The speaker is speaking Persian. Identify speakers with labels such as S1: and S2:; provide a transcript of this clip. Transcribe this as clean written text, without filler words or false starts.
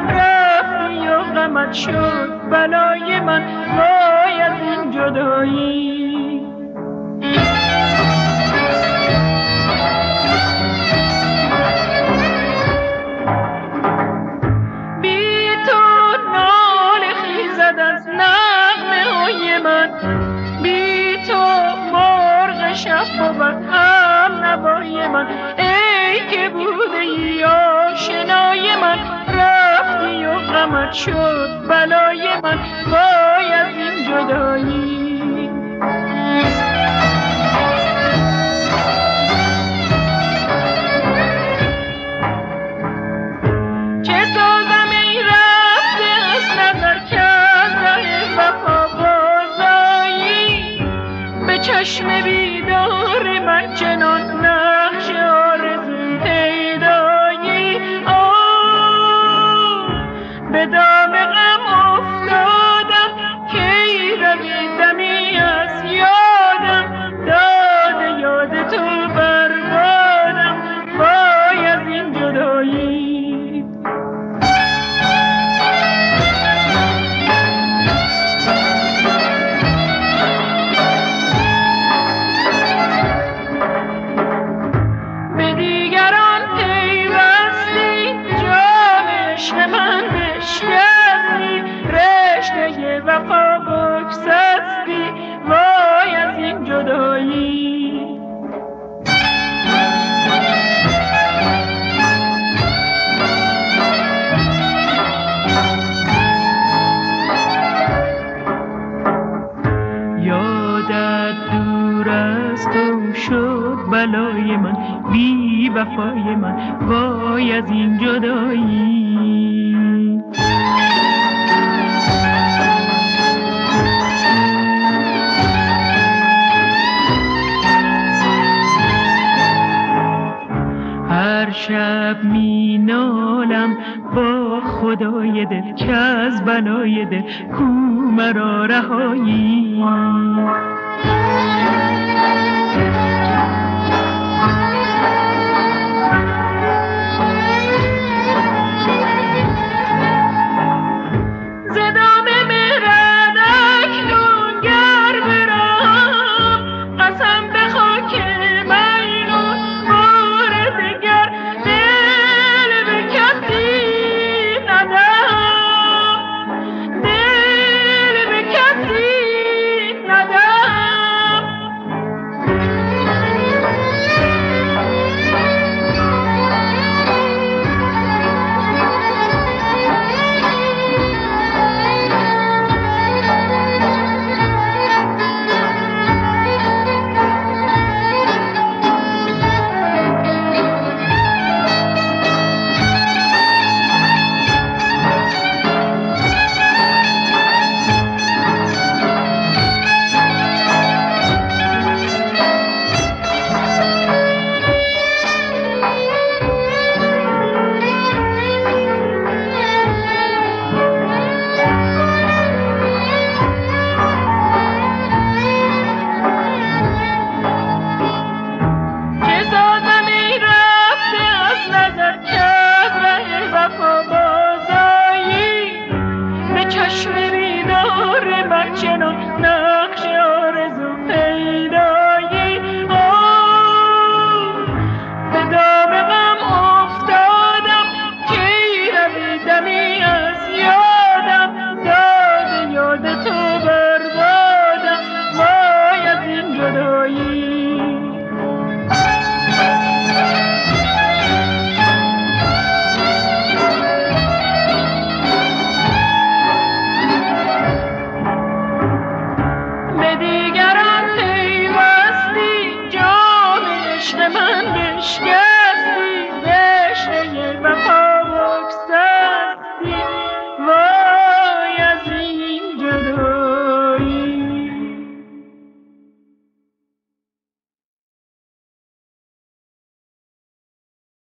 S1: رفتی و غمت شد بلای من، وای از این جدایی. بی تو ناله خیزد از نغمه های من، بی تو مرغ شب بود هم نوای من. ای که بوده ای آشنای من، رفتی و غمت شد بلای من، وای از این جدایی. چه سازم ای رفته از نظر که از ره وفا بازایی، به چشم بیدار من چنان نقش آرزو پیدایی. به دام غم افتادم کی رویدمی از یادم، داد یاد تو بربادم، وای از این جدایی. به دیگران پیوستی جام عشق من بشکستی، رشته وفا بگسستی، وای از این جدایی. یادت دور از تو شد بلای من، بی وفای من، وای از این جدایی. هر شب می نالم با خدای دل که از بلای دل کو مرا رهایی. دیگران پیوستی جام عشق من بشکن.